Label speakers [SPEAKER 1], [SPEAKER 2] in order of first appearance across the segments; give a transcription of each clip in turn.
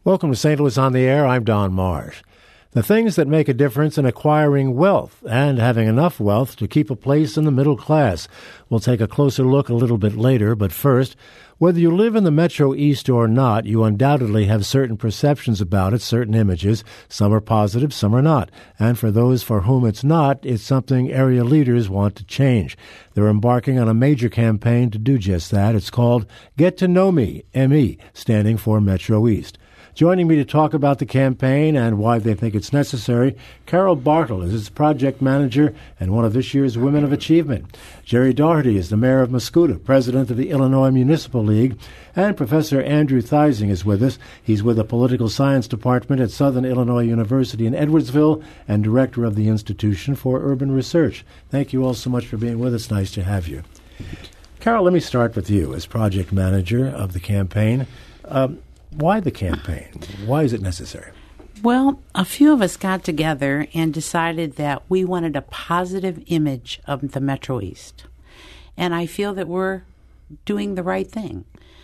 [SPEAKER 1] Welcome to St. Louis on the Air. I'm Don Marsh. The things that make a difference in acquiring wealth and having enough wealth to keep a place in the middle class. We'll take a closer look a little bit later, but first, whether you live in the Metro East or not, you undoubtedly have certain perceptions about it, certain images. Some are positive, some are not. And for those for whom it's not, it's something area leaders want to change. They're embarking on a major campaign to do just that. It's called Get to Know Me, ME, standing for Metro East. Joining me to talk about the campaign and why they think it's necessary, Carol Bartle is its project manager and one of this year's Women of Achievement. Jerry Doherty is the mayor of Mascoutah, president of the Illinois Municipal League, and Professor Andrew Theising is with us. He's with the Political Science Department at Southern Illinois University in Edwardsville and director of the Institution for Urban Research. Thank you all so much for being with us. Nice to have you. Carol, let me start with you as project manager of the campaign. Why the campaign? Why is it necessary?
[SPEAKER 2] Well, a few of us got together and decided that we wanted a positive image of the Metro East. And I feel that we're doing the right thing.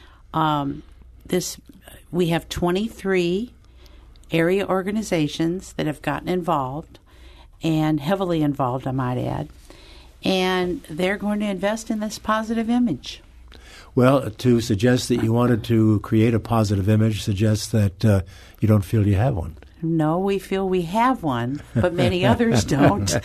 [SPEAKER 2] We have 23 area organizations that have gotten involved, and heavily involved, I might add. And they're going to invest in this positive image.
[SPEAKER 1] Well, to suggest that you wanted to create a positive image suggests that you don't feel you have one.
[SPEAKER 2] No, we feel we have one, but many others don't.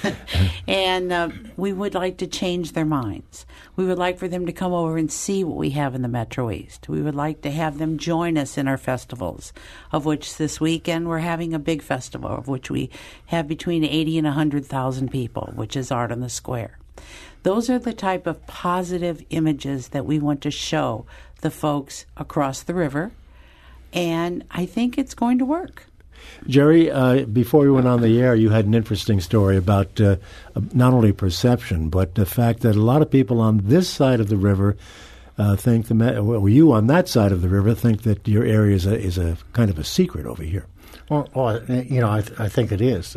[SPEAKER 2] And we would like to change their minds. We would like for them to come over and see what we have in the Metro East. We would like to have them join us in our festivals, of which this weekend we're having a big festival, of which we have between 80 and 100,000 people, which is Art on the Square. Those are the type of positive images that we want to show the folks across the river, and I think it's going to work.
[SPEAKER 1] Jerry, before we went on the air, you had an interesting story about not only perception, but the fact that a lot of people on this side of the river think, you on that side of the river think that your area is a kind of a secret over here.
[SPEAKER 3] Well, I think it is.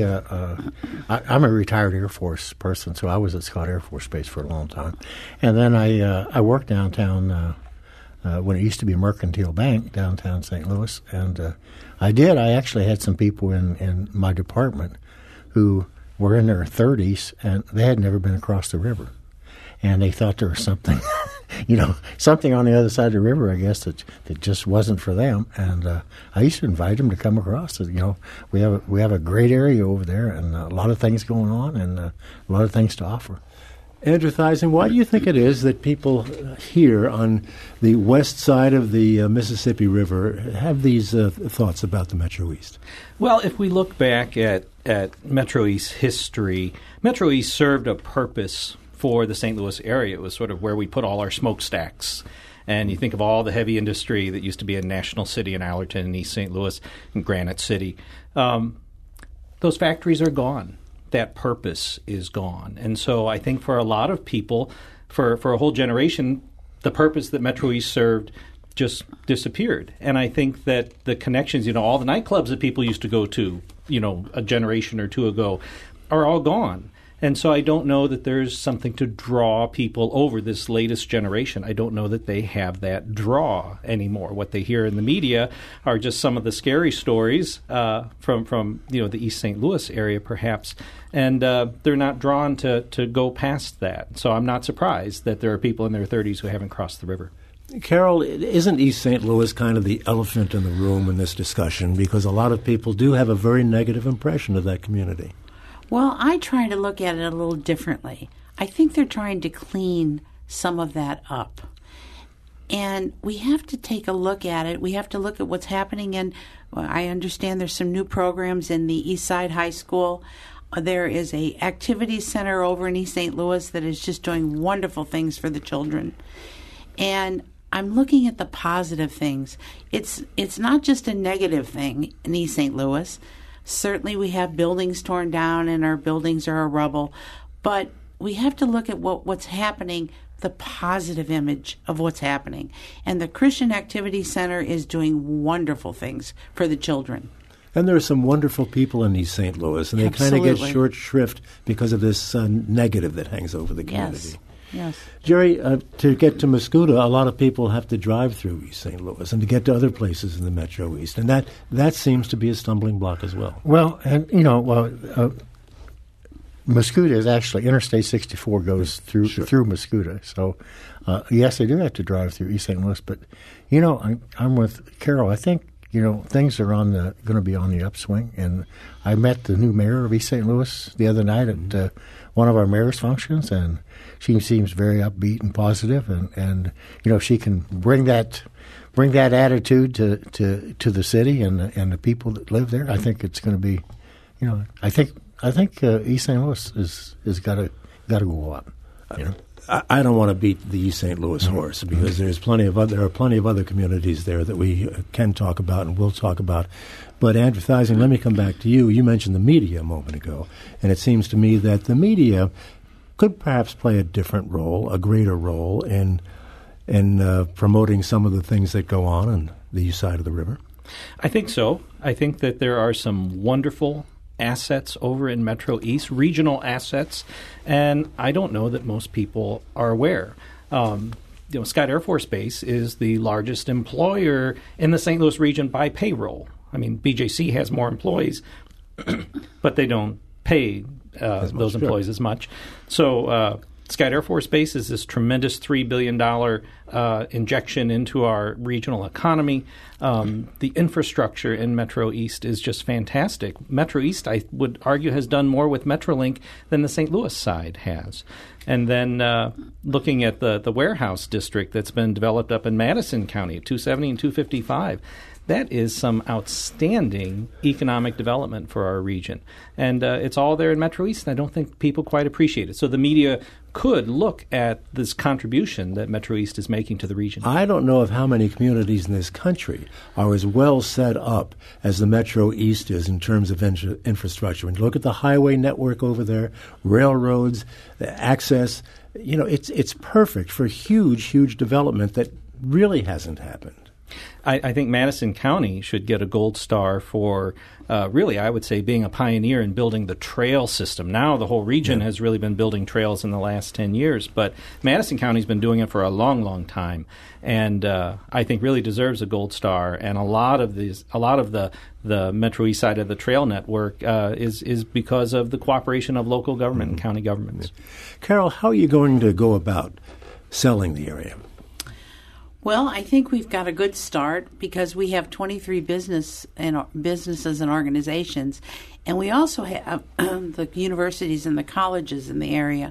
[SPEAKER 3] I'm a retired Air Force person, so I was at Scott Air Force Base for a long time. And then I worked downtown when it used to be Mercantile Bank, downtown St. Louis. And I actually had some people in my department who were in their 30s, and they had never been across the river. And they thought there was something, something on the other side of the river, I guess, that just wasn't for them. And I used to invite them to come across. We have a great area over there, and a lot of things going on, and a lot of things to offer.
[SPEAKER 1] Andrew Theising, why do you think it is that people here on the west side of the Mississippi River have these thoughts about the Metro East?
[SPEAKER 4] Well, if we look back at Metro East history, Metro East served a purpose for the St. Louis area. It was sort of where we put all our smokestacks. And you think of all the heavy industry that used to be in National City in Allerton and East St. Louis and Granite City. Those factories are gone. That purpose is gone. And so I think for a lot of people, for a whole generation, the purpose that Metro East served just disappeared. And I think that the connections, all the nightclubs that people used to go to, a generation or two ago, are all gone. And so I don't know that there's something to draw people over this latest generation. I don't know that they have that draw anymore. What they hear in the media are just some of the scary stories from the East St. Louis area, perhaps, and they're not drawn to go past that. So I'm not surprised that there are people in their 30s who haven't crossed the river.
[SPEAKER 1] Carol, isn't East St. Louis kind of the elephant in the room in this discussion? Because a lot of people do have a very negative impression of that community.
[SPEAKER 2] Well, I try to look at it a little differently. I think they're trying to clean some of that up. And we have to take a look at it. We have to look at what's happening. And I understand there's some new programs in the East Side High School. There is a activity center over in East St. Louis that is just doing wonderful things for the children. And I'm looking at the positive things. It's not just a negative thing in East St. Louis. Certainly we have buildings torn down and our buildings are a rubble, but we have to look at what's happening, the positive image of what's happening. And the Christian Activity Center is doing wonderful things for the children.
[SPEAKER 1] And there are some wonderful people in East St. Louis, and they kind of get short shrift because of this negative that hangs over the community.
[SPEAKER 2] Yes. Yes.
[SPEAKER 1] Jerry, to get to Mascoutah, a lot of people have to drive through East St. Louis and to get to other places in the Metro East, and that seems to be a stumbling block as well.
[SPEAKER 3] Well, and Mascoutah is actually Interstate 64 goes through Mascoutah. So, yes, they do have to drive through East St. Louis. But, I'm with Carol. I think, things are going to be on the upswing. And I met the new mayor of East St. Louis the other night at one of our mayor's functions, and she seems very upbeat and positive. And she can bring that attitude to the city and the people that live there. I think it's going to be, I think East St. Louis is got to go up.
[SPEAKER 1] I don't want to beat the East St. Louis horse because there are plenty of other communities there that we can talk about and will talk about. But Andrew Theising, let me come back to you. You mentioned the media a moment ago, and it seems to me that the media could perhaps play a different role, a greater role in promoting some of the things that go on the east side of the river.
[SPEAKER 4] I think so. I think that there are some wonderful assets over in Metro East, regional assets, and I don't know that most people are aware. Scott Air Force Base is the largest employer in the St. Louis region by payroll. I mean, BJC has more employees, but they don't pay those employees as much. So Scott Air Force Base is this tremendous $3 billion injection into our regional economy. The infrastructure in Metro East is just fantastic. Metro East, I would argue, has done more with Metrolink than the St. Louis side has. And then looking at the warehouse district that's been developed up in Madison County, 270 and 255, that is some outstanding economic development for our region. And it's all there in Metro East, and I don't think people quite appreciate it. So the media could look at this contribution that Metro East is making to the region.
[SPEAKER 1] I don't know of how many communities in this country are as well set up as the Metro East is in terms of infrastructure. When you look at the highway network over there, railroads, the access, it's perfect for huge development that really hasn't happened.
[SPEAKER 4] I think Madison County should get a gold star for really, I would say, being a pioneer in building the trail system. Now the whole region has really been building trails in the last 10 years, but Madison County's been doing it for a long time, and I think really deserves a gold star. And a lot of the Metro East side of the trail network is because of the cooperation of local government and county governments.
[SPEAKER 1] Carol, how are you going to go about selling the area?
[SPEAKER 2] Well, I think we've got a good start because we have 23 businesses and organizations, and we also have the universities and the colleges in the area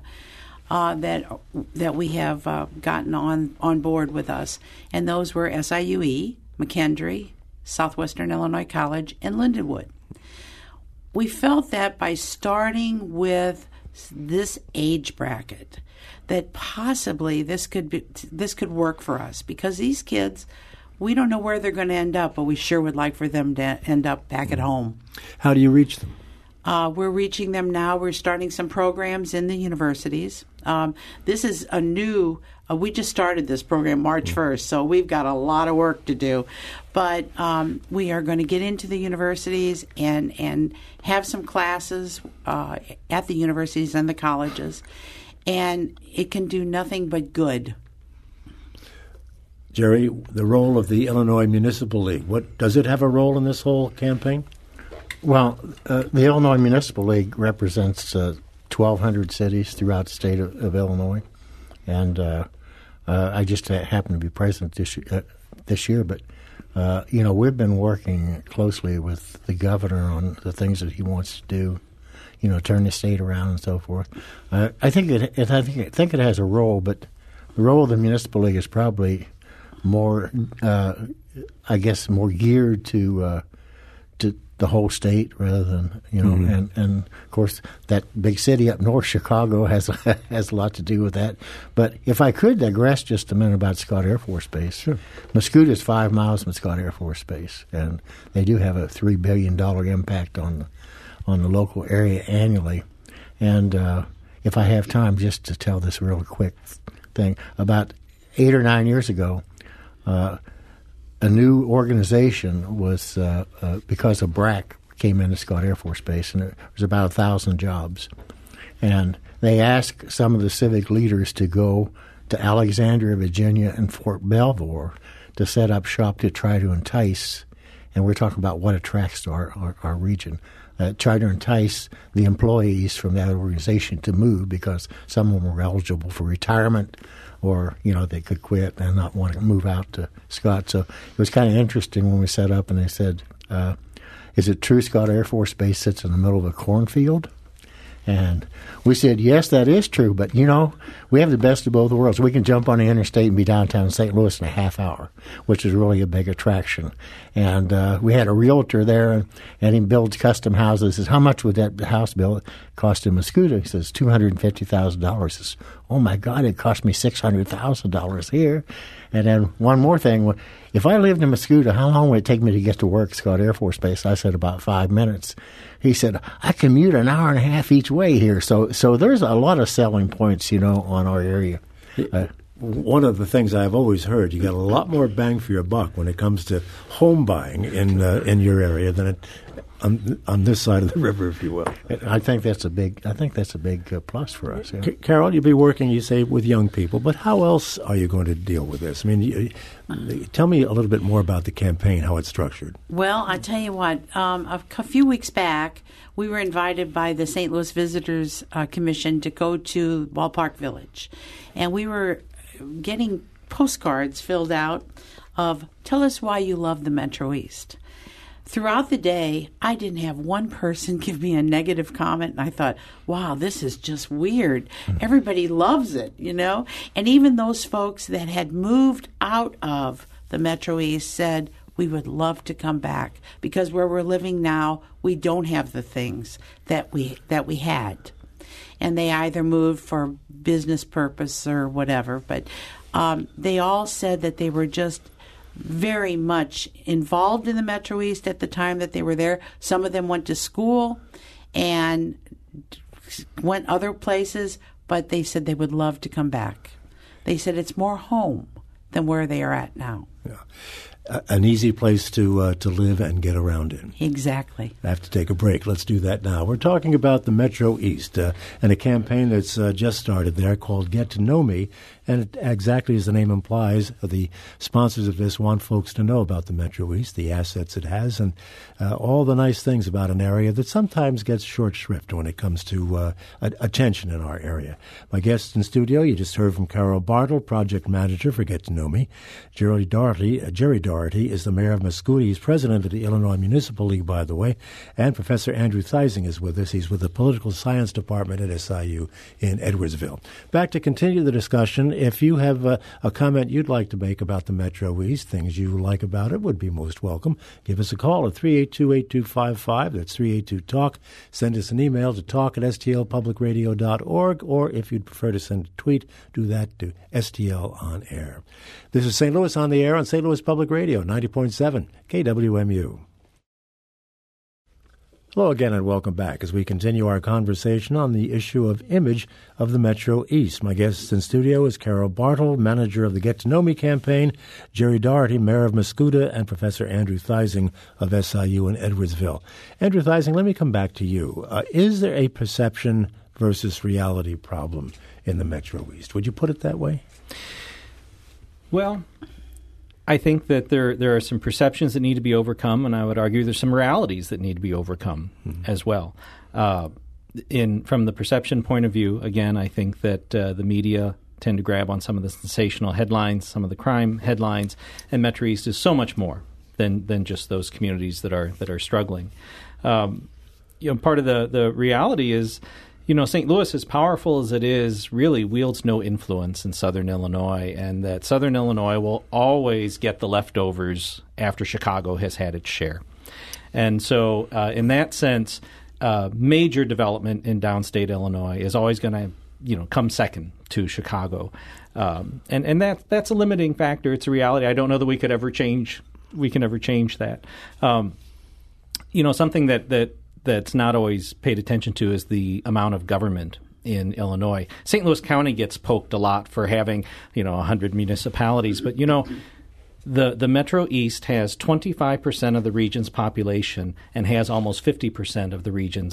[SPEAKER 2] that we have gotten on board with us, and those were SIUE, McKendree, Southwestern Illinois College, and Lindenwood. We felt that by starting with this age bracket, that possibly this could work for us because these kids, we don't know where they're going to end up, but we sure would like for them to end up back at home.
[SPEAKER 1] How do you reach them?
[SPEAKER 2] We're reaching them now. We're starting some programs in the universities. This is a new. We just started this program March 1st, so we've got a lot of work to do. But we are going to get into the universities and have some classes at the universities and the colleges. And it can do nothing but good.
[SPEAKER 1] Jerry, the role of the Illinois Municipal League, does it have a role in this whole campaign?
[SPEAKER 3] Well, the Illinois Municipal League represents 1,200 cities throughout the state of Illinois. And I just happen to be president this year. But, we've been working closely with the governor on the things that he wants to do. Turn the state around and so forth. I think it has a role, but the role of the municipal league is probably more, more geared to the whole state rather than and of course that big city up north, Chicago, has a lot to do with that. But if I could digress just a minute about Scott Air Force Base,
[SPEAKER 1] sure.
[SPEAKER 3] Mascoutah is 5 miles from Scott Air Force Base, and they do have a $3 billion impact on the local area annually. And if I have time just to tell this real quick thing, about 8 or 9 years ago, a new organization was, because of BRAC, came into Scott Air Force Base, and there was about 1,000 jobs. And they asked some of the civic leaders to go to Alexandria, Virginia, and Fort Belvoir to set up shop to try to entice, and we're talking about what attracts to our region, try to entice the employees from that organization to move, because some of them were eligible for retirement, or they could quit and not want to move out to Scott. So it was kind of interesting when we set up and they said, is it true Scott Air Force Base sits in the middle of a cornfield? And we said, yes, that is true, but, we have the best of both worlds. We can jump on the interstate and be downtown St. Louis in a half hour, which is really a big attraction. And we had a realtor there, and he builds custom houses. He says, how much would that house build cost in Mascoutah? He says, $250,000. He says, oh, my God, it cost me $600,000 here. And then one more thing, if I lived in Mascoutah, how long would it take me to get to work at Scott Air Force Base? I said, about 5 minutes. He said, I commute an hour and a half each way here. So there's a lot of selling points, on our area.
[SPEAKER 1] One of the things I've always heard, you get a lot more bang for your buck when it comes to home buying in your area than on this side of the river, if you will.
[SPEAKER 3] I think that's a big plus for us. Yeah.
[SPEAKER 1] Carol, you'll be working, you say, with young people, but how else are you going to deal with this? I mean, tell me a little bit more about the campaign, how it's structured.
[SPEAKER 2] Well, I tell you what, a few weeks back, we were invited by the St. Louis Visitors Commission to go to Ballpark Village, and we were getting postcards filled out of, tell us why you love the Metro East. Throughout the day, I didn't have one person give me a negative comment, and I thought, wow, this is just weird. Everybody loves it, And even those folks that had moved out of the Metro East said, we would love to come back, because where we're living now, we don't have the things that we had. And they either moved for business purpose or whatever, but they all said that they were just very much involved in the Metro East at the time that they were there. Some of them went to school and went other places, but they said they would love to come back. They said it's more home than where they are at now.
[SPEAKER 1] Yeah. An easy place to live and get around in.
[SPEAKER 2] Exactly.
[SPEAKER 1] I have to take a break. Let's do that now. We're talking about the Metro East and a campaign that's just started there called Get to Know Me. And it, exactly as the name implies, the sponsors of this want folks to know about the Metro East, the assets it has, and all the nice things about an area that sometimes gets short shrift when it comes to attention in our area. My guest in studio, you just heard from Carol Bartle, project manager for Get to Know Me. Jerry Doherty is the mayor of Mascoutah. He's president of the Illinois Municipal League, by the way. And Professor Andrew Theising is with us. He's with the Political Science Department at SIU in Edwardsville. Back to continue the discussion. If you have a comment you'd like to make about the Metro East, things you like about it, would be most welcome. Give us a call at 382-8255. That's 382-TALK. Send us an email to talk@stlpublicradio.org, or if you'd prefer to send a tweet, do that to STL On Air. This is St. Louis on the Air on St. Louis Public Radio, 90.7 KWMU. Hello again and welcome back as we continue our conversation on the issue of image of the Metro East. My guest in studio is Carol Bartle, manager of the Get to Know Me campaign, Jerry Doherty, mayor of Mascoutah, and Professor Andrew Theising of SIU in Edwardsville. Andrew Theising, let me come back to you. Is there a perception versus reality problem in the Metro East? Would you put it that way?
[SPEAKER 4] Well, I think that there are some perceptions that need to be overcome, and I would argue there's some realities that need to be overcome as well. From the perception point of view, again, I think that the media tend to grab on some of the sensational headlines, some of the crime headlines, and Metro East is so much more than just those communities that are struggling. Part of the reality is, St. Louis, as powerful as it is, really wields no influence in southern Illinois, and that southern Illinois will always get the leftovers after Chicago has had its share. And so in that sense, major development in downstate Illinois is always going to come second to Chicago. And that's a limiting factor. It's a reality. I don't know that we can ever change that. Something that's not always paid attention to is the amount of government in Illinois. St. Louis County gets poked a lot for having, 100 municipalities, but the Metro East has 25% of the region's population and has almost 50% of the region's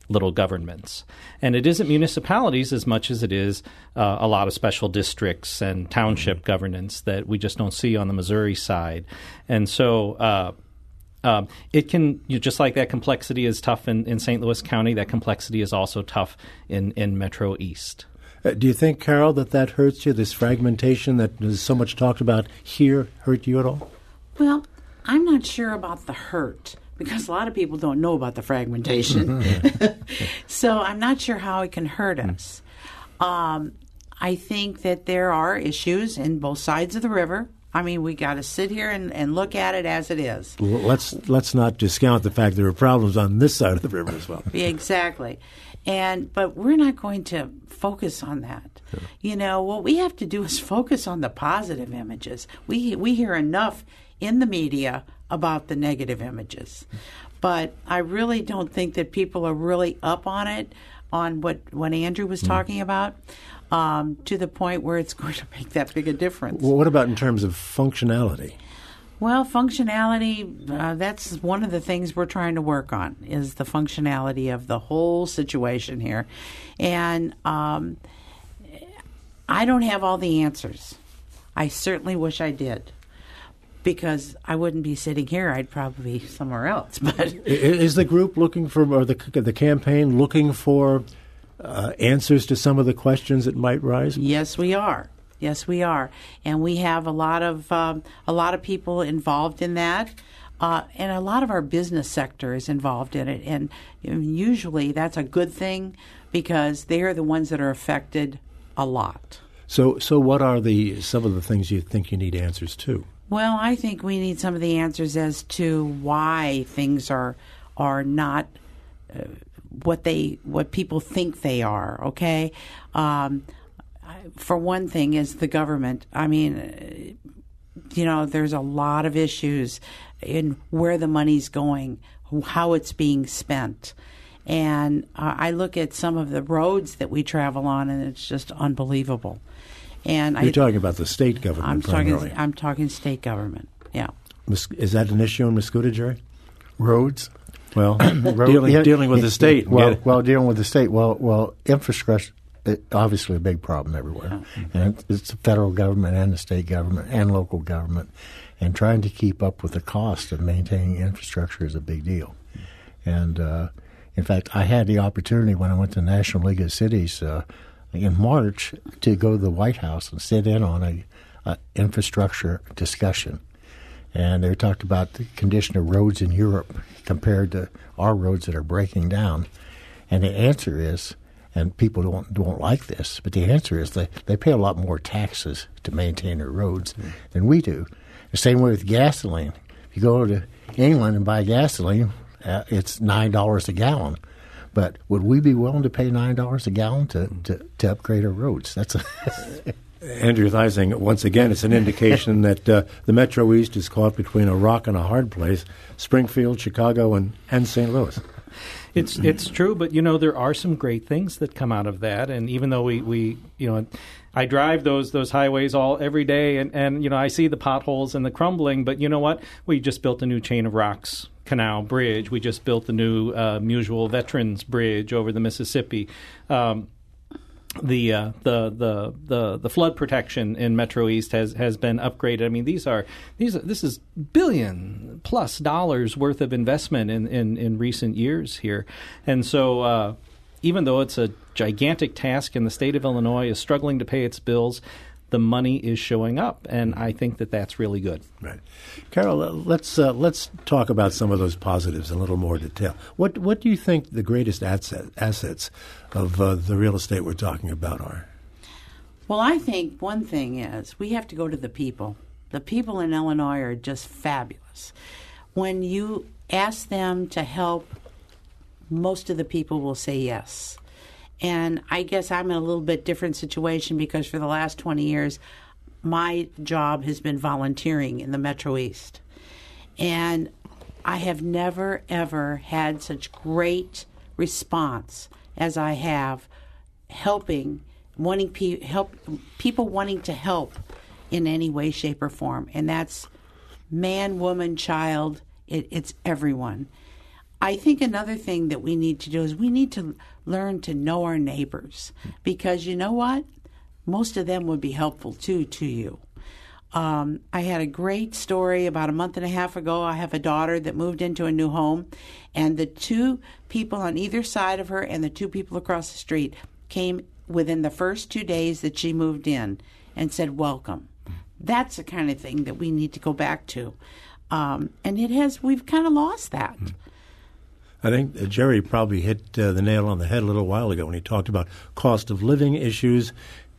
[SPEAKER 4] little governments. And it isn't municipalities as much as it is a lot of special districts and township governance that we just don't see on the Missouri side. And so it can, just like that complexity is tough in St. Louis County, that complexity is also tough in Metro East.
[SPEAKER 1] Do you think, Carol, that hurts you, this fragmentation that is so much talked about here, hurt you at all?
[SPEAKER 2] Well, I'm not sure about the hurt, because a lot of people don't know about the fragmentation. So I'm not sure how it can hurt us. I think that there are issues in both sides of the river. I mean, we got to sit here and look at it as it is.
[SPEAKER 1] Let's not discount the fact there are problems on this side of the river as well.
[SPEAKER 2] Exactly. But we're not going to focus on that. Sure. You know, what we have to do is focus on the positive images. We hear enough in the media about the negative images. But I really don't think that people are really up on it, on what Andrew was talking about, to the point where it's going to make that big a difference.
[SPEAKER 1] Well, what about in terms of functionality?
[SPEAKER 2] Well, functionality, that's one of the things we're trying to work on, is the functionality of the whole situation here. And I don't have all the answers. I certainly wish I did, because I wouldn't be sitting here. I'd probably be somewhere else. But
[SPEAKER 1] is the group looking for, or the campaign looking for answers to some of the questions that might rise?
[SPEAKER 2] Yes, we are. Yes, we are, and we have a lot of people involved in that, and a lot of our business sector is involved in it. And usually, that's a good thing, because they are the ones that are affected a lot.
[SPEAKER 1] So what are some of the things you think you need answers to?
[SPEAKER 2] Well, I think we need some of the answers as to why things are not what people think they are. Okay. For one thing, is the government. I mean, there's a lot of issues in where the money's going, how it's being spent. And I look at some of the roads that we travel on, and it's just unbelievable. And
[SPEAKER 1] you're talking about the state government primarily.
[SPEAKER 2] I'm talking state government, yeah.
[SPEAKER 1] Is that an issue in Muscuda, Jerry?
[SPEAKER 3] Roads?
[SPEAKER 1] Well, dealing with the state.
[SPEAKER 3] Well, dealing with the state. Well, infrastructure. Obviously a big problem everywhere. And it's the federal government and the state government and local government. And trying to keep up with the cost of maintaining infrastructure is a big deal. And, in fact, I had the opportunity when I went to the National League of Cities in March to go to the White House and sit in on a infrastructure discussion. And they talked about the condition of roads in Europe compared to our roads that are breaking down. And the answer is, and people don't like this, but the answer is they pay a lot more taxes to maintain their roads than we do. The same way with gasoline. If you go to England and buy gasoline, it's $9 a gallon. But would we be willing to pay $9 a gallon to upgrade our roads? That's
[SPEAKER 1] Andrew Theising, once again, it's an indication that the Metro East is caught between a rock and a hard place, Springfield, Chicago, and St. Louis.
[SPEAKER 4] It's true, but there are some great things that come out of that. And even though we I drive those highways every day, and I see the potholes and the crumbling. But you know what? We just built a new Chain of Rocks Canal Bridge. We just built the new Musial Veterans Bridge over the Mississippi. The flood protection in Metro East has been upgraded. I mean, this is $1 billion+ worth of investment in recent years here, and so even though it's a gigantic task and the state of Illinois is struggling to pay its bills, the money is showing up, and I think that that's really good.
[SPEAKER 1] Right, Carol. Let's talk about some of those positives in a little more detail. What do you think the greatest assets of the real estate we're talking about are?
[SPEAKER 2] Well, I think one thing is we have to go to the people. The people in Illinois are just fabulous. When you ask them to help, most of the people will say yes. And I guess I'm in a little bit different situation, because for the last 20 years, my job has been volunteering in the Metro East. And I have never, ever had such great response as I have people wanting to help in any way, shape, or form. And that's man, woman, child. It's everyone. I think another thing that we need to do is we need to learn to know our neighbors, because you know what? Most of them would be helpful too to you. I had a great story about a month and a half ago. I have a daughter that moved into a new home, and the two people on either side of her and the two people across the street came within the first 2 days that she moved in and said, welcome. That's the kind of thing that we need to go back to. And we've kind of lost that.
[SPEAKER 1] I think Jerry probably hit the nail on the head a little while ago when he talked about cost of living issues.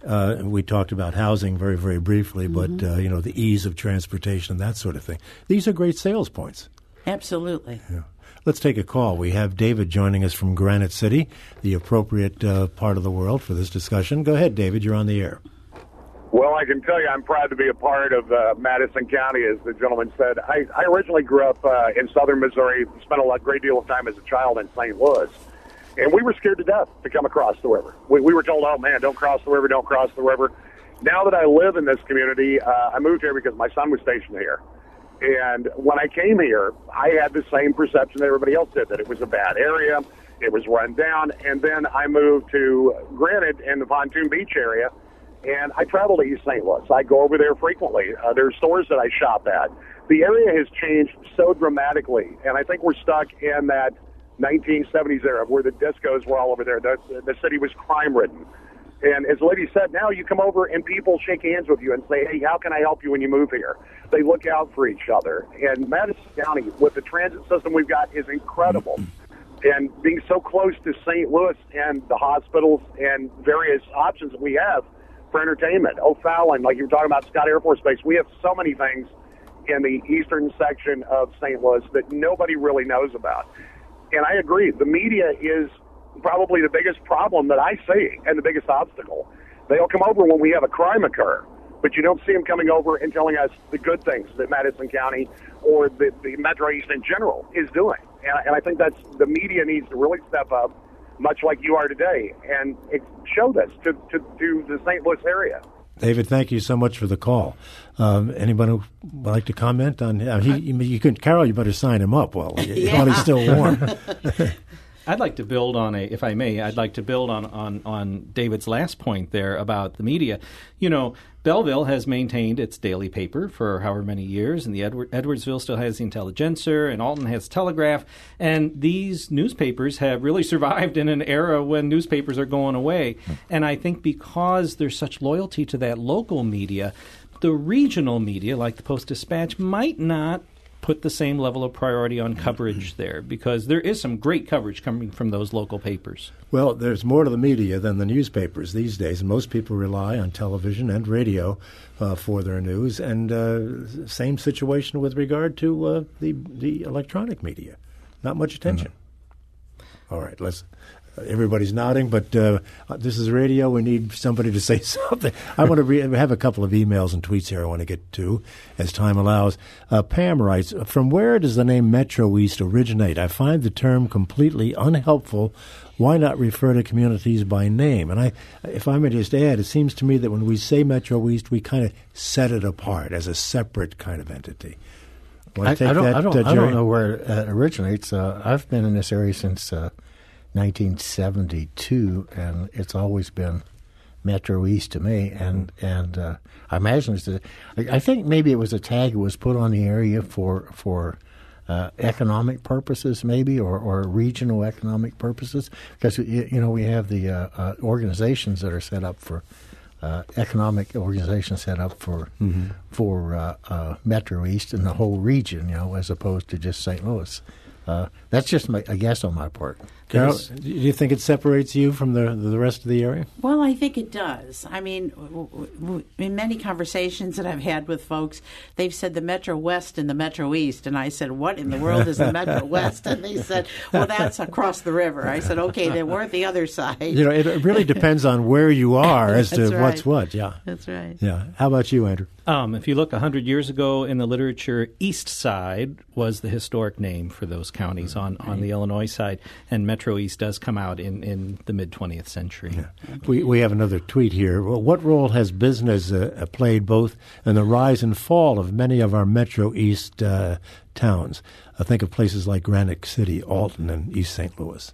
[SPEAKER 1] We talked about housing very, very briefly, but, the ease of transportation, that sort of thing. These are great sales points.
[SPEAKER 2] Absolutely.
[SPEAKER 1] Yeah. Let's take a call. We have David joining us from Granite City, the appropriate part of the world for this discussion. Go ahead, David. You're on the air.
[SPEAKER 5] Well, I can tell you I'm proud to be a part of Madison County, as the gentleman said. I originally grew up in southern Missouri, spent a great deal of time as a child in St. Louis, and we were scared to death to come across the river. We were told, oh, man, don't cross the river, don't cross the river. Now that I live in this community, I moved here because my son was stationed here. And when I came here, I had the same perception that everybody else did, that it was a bad area, it was run down. And then I moved to Granite in the Pontoon Beach area, and I travel to East St. Louis. I go over there frequently. There are stores that I shop at. The area has changed so dramatically, and I think we're stuck in that 1970s era where the discos were all over there. The city was crime-ridden. And as the lady said, now you come over and people shake hands with you and say, hey, how can I help you when you move here? They look out for each other. And Madison County, with the transit system we've got, is incredible. And being so close to St. Louis and the hospitals and various options that we have for entertainment. O'Fallon, like you were talking about Scott Air Force Base, we have so many things in the eastern section of St. Louis that nobody really knows about. And I agree, the media is probably the biggest problem that I see and the biggest obstacle. They'll come over when we have a crime occur, but you don't see them coming over and telling us the good things that Madison County or the Metro East in general is doing. And I think the media needs to really step up, much like you are today, and show this to the St. Louis area.
[SPEAKER 1] David, thank you so much for the call. Anybody who would like to comment on Carol, you better sign him up while he's still warm.
[SPEAKER 4] I'd like to build on if I may, I'd like to build on David's last point there about the media. Belleville has maintained its daily paper for however many years, and the Edwardsville still has the Intelligencer, and Alton has Telegraph, and these newspapers have really survived in an era when newspapers are going away. And I think because there's such loyalty to that local media, the regional media, like the Post-Dispatch, might not put the same level of priority on coverage there, because there is some great coverage coming from those local papers. Well,
[SPEAKER 1] there's more to the media than the newspapers these days, and most people rely on television and radio for their news, and same situation with regard to the electronic media. Not much attention. All right, everybody's nodding, but this is radio. We need somebody to say something. I want to have a couple of emails and tweets here I want to get to as time allows. Pam writes, from where does the name Metro East originate? I find the term completely unhelpful. Why not refer to communities by name? And if I may just add, it seems to me that when we say Metro East, we kind of set it apart as a separate kind of entity.
[SPEAKER 3] I don't know where it originates. I've been in this area since 1972, and it's always been Metro East to me. And I imagine I think maybe it was a tag that was put on the area for economic purposes, maybe, or regional economic purposes, because we have the organizations that are set up for economic organizations set up for Metro East and the whole region, as opposed to just St. Louis. That's just a guess on my part.
[SPEAKER 1] Carol, do you think it separates you from the rest of the area?
[SPEAKER 2] Well, I think it does. I mean, in many conversations that I've had with folks, they've said the Metro West and the Metro East, and I said, what in the world is the Metro West? And they said, well, that's across the river. I said, okay, then we're at the other side.
[SPEAKER 1] It really depends on where you are as to what's what. Yeah,
[SPEAKER 2] that's right.
[SPEAKER 1] Yeah. How about you, Andrew?
[SPEAKER 4] If you look 100 years ago in the literature, East Side was the historic name for those counties on the Illinois side, and Metro East does come out in the mid-20th century.
[SPEAKER 1] Yeah. We have another tweet here. Well, what role has business played both in the rise and fall of many of our Metro East towns? I think of places like Granite City, Alton, and East St. Louis.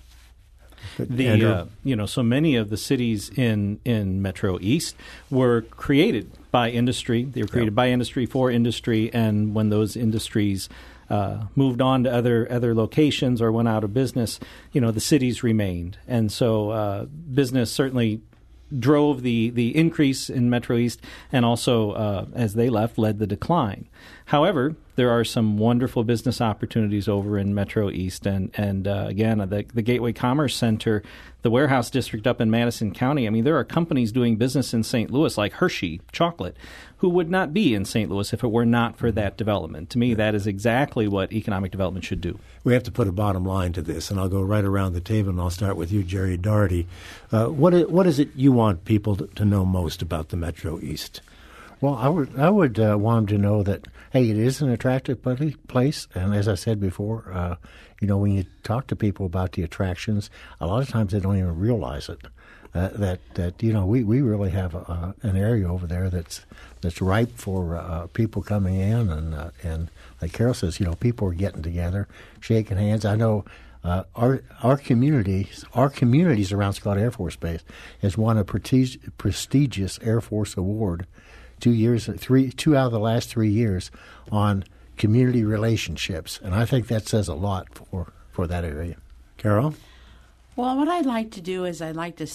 [SPEAKER 4] So many of the cities in Metro East were created by industry. They were created by industry for industry, and when those industries moved on to other locations or went out of business, the cities remained. And so business certainly drove the increase in Metro East, and also, as they left, led the decline. However, there are some wonderful business opportunities over in Metro East, and again, the Gateway Commerce Center, the warehouse district up in Madison County. I mean, there are companies doing business in St. Louis like Hershey Chocolate, who would not be in St. Louis if it were not for that development. To me, that is exactly what economic development should do.
[SPEAKER 1] We have to put a bottom line to this, and I'll go right around the table, and I'll start with you, Jerry Daugherty. What is it you want people to know most about the Metro East?
[SPEAKER 3] Well, I would want them to know that, hey, it is an attractive place, and as I said before, when you talk to people about the attractions, a lot of times they don't even realize it. We really have an area over there that's ripe for people coming in, and like Carol says, people are getting together, shaking hands. I know our communities around Scott Air Force Base has won a prestigious Air Force Award 2 out of the last 3 years on community relationships, and I think that says a lot for that area.
[SPEAKER 1] Carol?
[SPEAKER 2] Well, what I'd like to do is I'd like to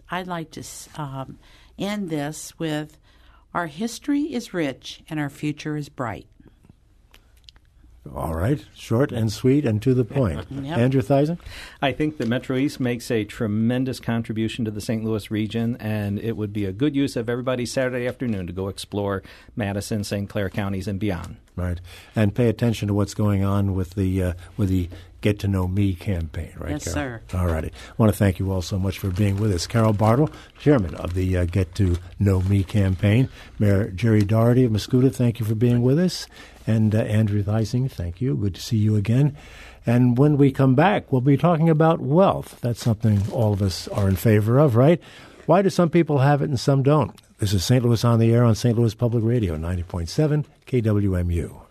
[SPEAKER 2] end this with, our history is rich and our future is bright.
[SPEAKER 1] All right. Short and sweet and to the point.
[SPEAKER 2] Yep.
[SPEAKER 1] Andrew Theisen?
[SPEAKER 4] I think that Metro East makes a tremendous contribution to the St. Louis region, and it would be a good use of everybody's Saturday afternoon to go explore Madison, St. Clair counties, and beyond.
[SPEAKER 1] Right. And pay attention to what's going on with the Get to Know Me campaign, right,
[SPEAKER 2] Yes,
[SPEAKER 1] Carol?
[SPEAKER 2] sir.
[SPEAKER 1] All righty. I want to thank you all so much for being with us. Carol Bartle, chairman of the Get to Know Me campaign. Mayor Jerry Daugherty of Mascoutah, thank you for being with us. And Andrew Theisen, thank you. Good to see you again. And when we come back, we'll be talking about wealth. That's something all of us are in favor of, right? Why do some people have it and some don't? This is St. Louis on the Air on St. Louis Public Radio, 90.7 KWMU.